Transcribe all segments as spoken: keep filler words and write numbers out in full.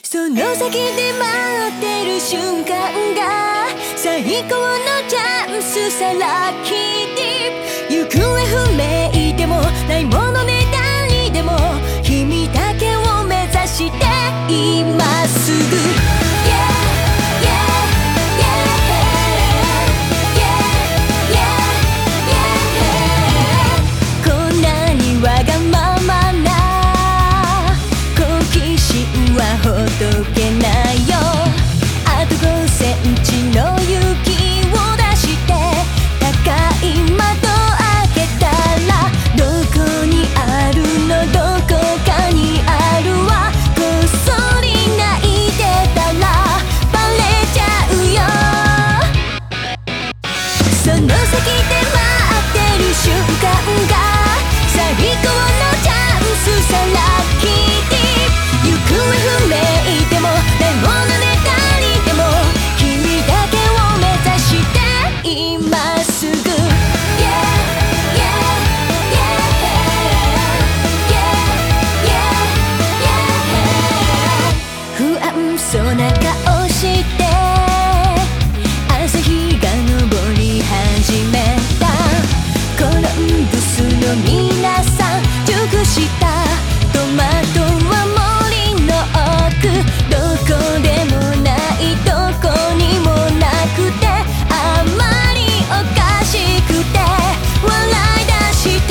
その先で待ってる瞬間が最高のチャンスさ。ラッキーディープ、行方不明でもないものねだりでも君だけを目指して今すぐ Yeah, yeah, yeah, yeah, yeah, yeah こんなにわがままな好奇心はほどけないよ。あとごセンチの勇気を出して高い窓開けたらどこにあるの、どこかにあるわ。こっそり泣いてたらバレちゃうよ。その先で待ってる瞬間が最高のチャンスさ。ラッキーディープ、行方不明でもないものねだりでも君だけを目指して今すぐ Yeah, yeah, yeah, yeah, yeah 不安そうな顔して朝日が昇り始めた。コロンブスの皆さん熟したトマトは森の奥、どこでもないどこにもなくてあまりおかしくて笑い出した。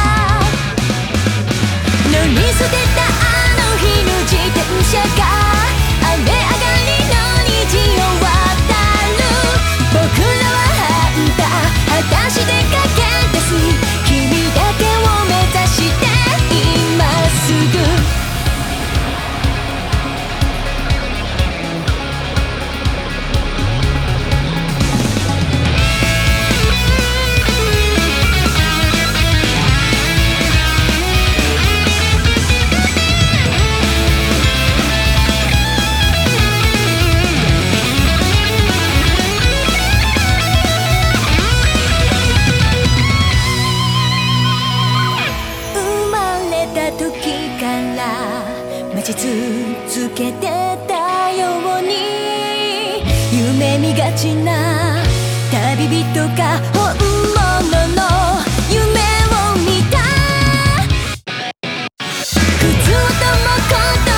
乗り捨てたあの日の自転車が雨上がりの虹を渡る。僕らは反対裸足で駆け出す。君だけを目指して今すぐ時から待ち続けてたように夢見がちな旅人が本物の夢を見た。普通ともこと